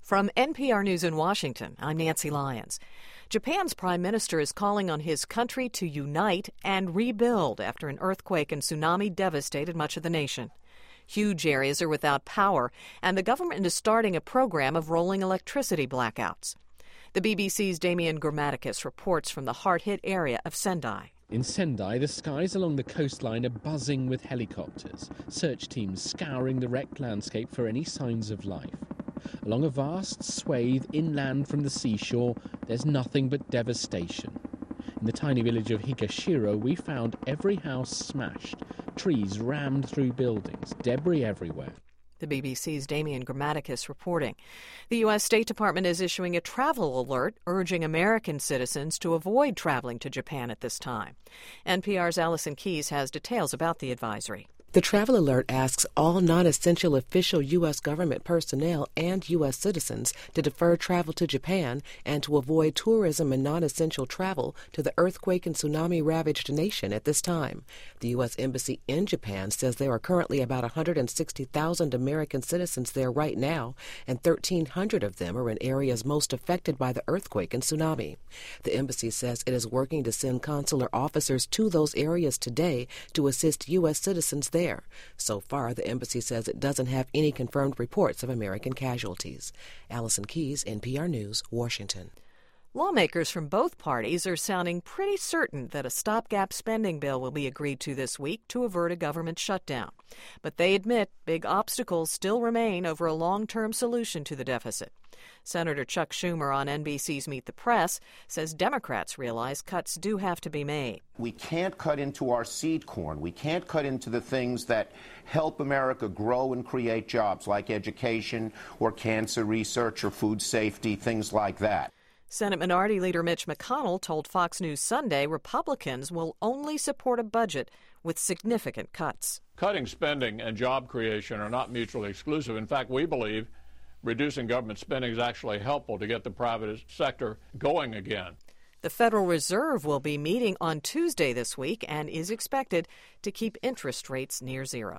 From NPR News in Washington, I'm Nancy Lyons. Japan's prime minister is calling on his country to unite and rebuild after an earthquake and tsunami devastated much of the nation. Huge areas are without power, and the government is starting a program of rolling electricity blackouts. The BBC's Damian Grammaticus reports from the hard-hit area of Sendai. In Sendai, the skies along the coastline are buzzing with helicopters, search teams scouring the wrecked landscape for any signs of life. Along a vast swathe inland from the seashore, there's nothing but devastation. In the tiny village of Higashiro, we found every house smashed, trees rammed through buildings, debris everywhere. The BBC's Damian Grammaticus reporting. The U.S. State Department is issuing a travel alert urging American citizens to avoid traveling to Japan at this time. NPR's Allison Keyes has details about the advisory. The travel alert asks all non-essential official U.S. government personnel and U.S. citizens to defer travel to Japan and to avoid tourism and non-essential travel to the earthquake and tsunami-ravaged nation at this time. The U.S. Embassy in Japan says there are currently about 160,000 American citizens there right now, and 1,300 of them are in areas most affected by the earthquake and tsunami. The embassy says it is working to send consular officers to those areas today to assist U.S. citizens there. So far, the embassy says it doesn't have any confirmed reports of American casualties. Allison Keyes, NPR News, Washington. Lawmakers from both parties are sounding pretty certain that a stopgap spending bill will be agreed to this week to avert a government shutdown. But they admit big obstacles still remain over a long-term solution to the deficit. Senator Chuck Schumer on NBC's Meet the Press says Democrats realize cuts do have to be made. We can't cut into our seed corn. We can't cut into the things that help America grow and create jobs, like education or cancer research or food safety, things like that. Senate Minority Leader Mitch McConnell told Fox News Sunday Republicans will only support a budget with significant cuts. Cutting spending and job creation are not mutually exclusive. In fact, we believe reducing government spending is actually helpful to get the private sector going again. The Federal Reserve will be meeting on Tuesday this week and is expected to keep interest rates near zero.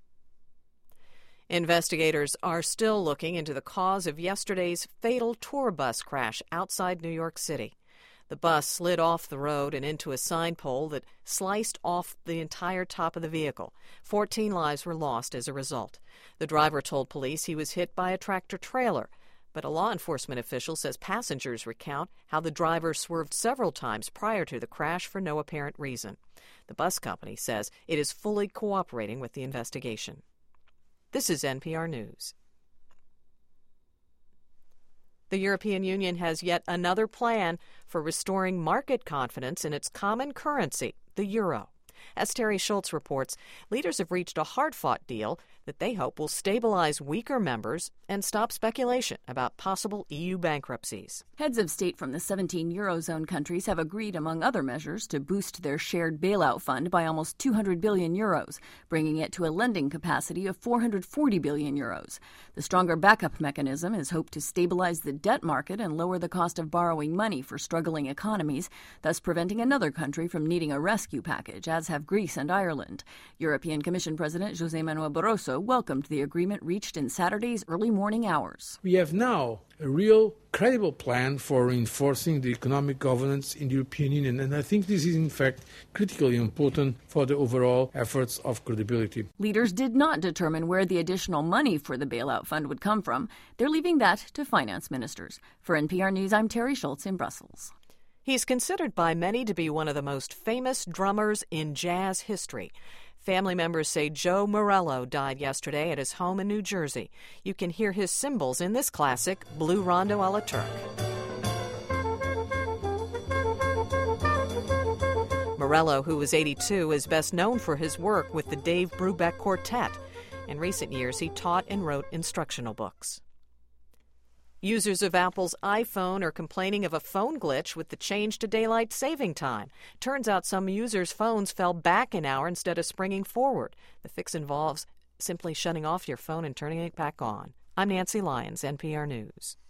Investigators are still looking into the cause of yesterday's fatal tour bus crash outside New York City. The bus slid off the road and into a sign pole that sliced off the entire top of the vehicle. 14 lives were lost as a result. The driver told police he was hit by a tractor-trailer, but a law enforcement official says passengers recount how the driver swerved several times prior to the crash for no apparent reason. The bus company says it is fully cooperating with the investigation. This is NPR News. The European Union has yet another plan for restoring market confidence in its common currency, the euro. As Terry Schultz reports, leaders have reached a hard-fought deal that they hope will stabilize weaker members and stop speculation about possible EU bankruptcies. Heads of state from the 17 Eurozone countries have agreed, among other measures, to boost their shared bailout fund by almost 200 billion euros, bringing it to a lending capacity of 440 billion euros. The stronger backup mechanism is hoped to stabilize the debt market and lower the cost of borrowing money for struggling economies, thus preventing another country from needing a rescue package, as have Greece and Ireland. European Commission President José Manuel Barroso welcomed the agreement reached in Saturday's early morning hours. We have now a real, credible plan for reinforcing the economic governance in the European Union, and I think this is in fact critically important for the overall efforts of credibility. Leaders did not determine where the additional money for the bailout fund would come from. They're leaving that to finance ministers. For NPR News, I'm Terry Schultz in Brussels. He's considered by many to be one of the most famous drummers in jazz history. Family members say Joe Morello died yesterday at his home in New Jersey. You can hear his cymbals in this classic, Blue Rondo a la Turk. Morello, who was 82, is best known for his work with the Dave Brubeck Quartet. In recent years, he taught and wrote instructional books. Users of Apple's iPhone are complaining of a phone glitch with the change to daylight saving time. Turns out some users' phones fell back an hour instead of springing forward. The fix involves simply shutting off your phone and turning it back on. I'm Nancy Lyons, NPR News.